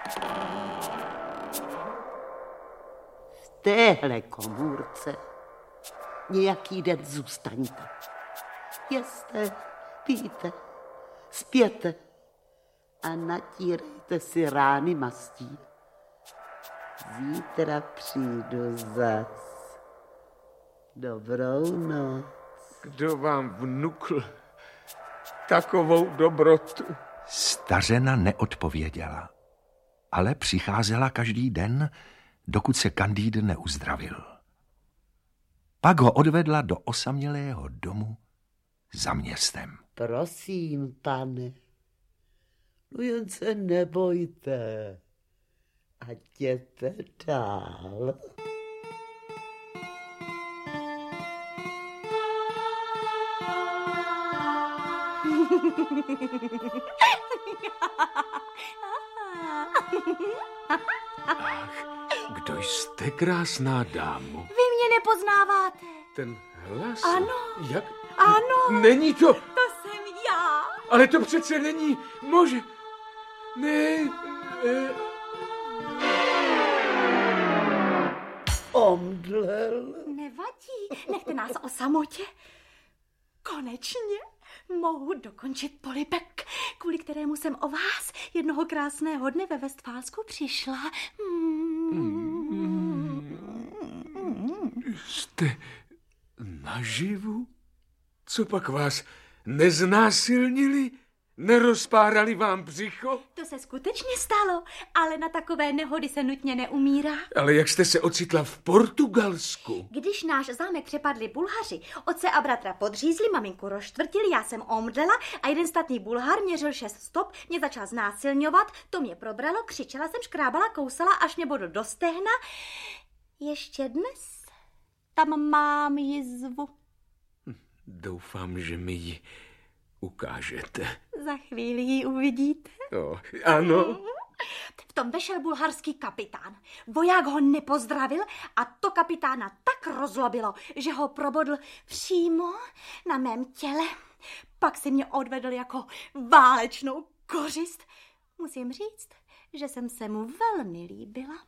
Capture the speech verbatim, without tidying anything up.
V téhle komůrce nějaký den zůstaňte. Jeste, pijte, spěte a natírejte si rány mastí. Zítra přijdu zas. Dobrou noc. Kdo vám vnukl takovou dobrotu? Stařena neodpověděla, ale přicházela každý den, dokud se Kandíd neuzdravil. Pak ho odvedla do osamělého domu za městem. Prosím, pane, no jen se nebojte a jděte dál. Ach, kdo jste, krásná dámo? Vy mě nepoznáváte. Ten hlas? Ano. Jak? Ano. Není to... To jsem já. Ale to přece není... Može... Ne... ne... Omdlel. Nevadí, nechte nás o samotě. Konečně mohu dokončit polibek, kvůli kterému jsem o vás jednoho krásného dne ve Vestfálsku přišla. Jste naživu? Co pak vás neznásilnili? Nerozpárali vám břicho? To se skutečně stalo, ale na takové nehody se nutně neumírá. Ale jak jste se ocitla v Portugalsku? Když náš zámek přepadli Bulhaři, otce a bratra podřízli, maminku rozštvrtili, já jsem omdlela a jeden statný Bulhar měřil šest stop, mě začal znásilňovat, to mě probralo, křičela jsem, škrábala, kousala, až mě bodl do stehna. Ještě dnes tam mám jizvu. Doufám, že mi ji ukážete. Za chvíli ji uvidíte. No, ano. V tom vešel bulharský kapitán. Voják ho nepozdravil a to kapitána tak rozlobilo, že ho probodl přímo na mém těle. Pak si mě odvedl jako válečnou kořist. Musím říct, že jsem se mu velmi líbila.